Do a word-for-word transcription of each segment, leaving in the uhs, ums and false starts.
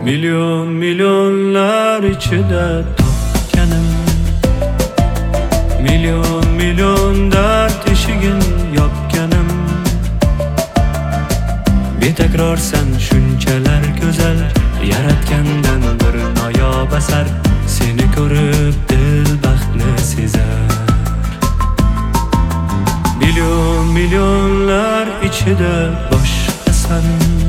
Milyon milyonlar ichida topganim, milyon milyon dard eshigin yopganim. Betakror sen shunchalar go'zal, yaratgandan bir noyob asar. Seni ko'rib dil baxtni sezar. Milyon milyonlar ichida boshqasan,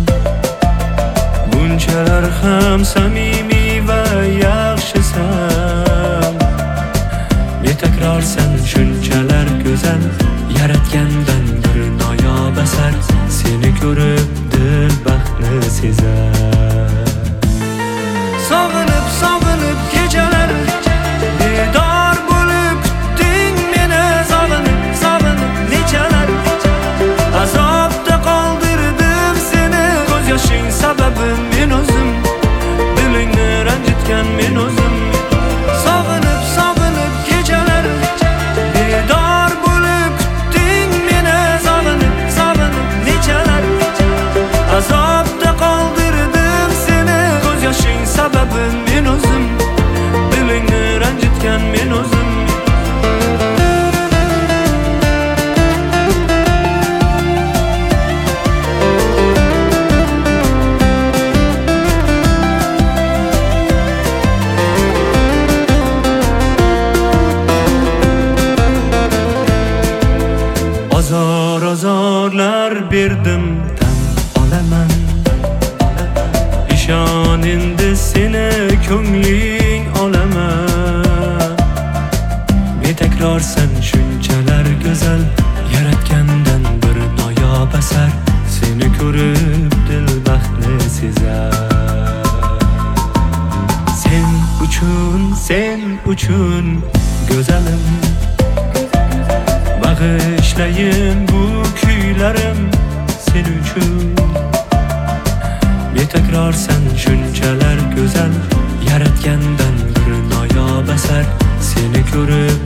bunchalar ham samimiy va yaxshisan. Betakror sen shunchalar go'zal, yaratgandan bir noyob asar. Seni ko'rib dil baxtni sezar. Sog'inib sog'inib kechalar bedor bo'lib kutding meni. Sog'inib sog'inib nechalar azobda qoldirdim seni. Ko'z yoshing sababi men o'zim, dilingni ranjitgan men o'zim. Sog'inib sog'inib kechalar bedor bo'lib kutding meni. Sog'inib sog'inib nechalar azobda qoldirdim seni. Ko'z yoshing sababi men o'zim, dilingni ranjitgan men o'zim. Azor azorlar berdim tan olaman. İshon endi seni ko'ngling olaman. Betakror sen shunchalar go'zal, yaratgandan bir noyob asar. Seni ko'rib dil baxtni sezar. Sen uchun sen uchun go'zalim, bag'ishlayin bu kuylarim sen uchun. Betakror sen shunchalar go'zal, yaratgandan bir noyob asar. Seni ko'rib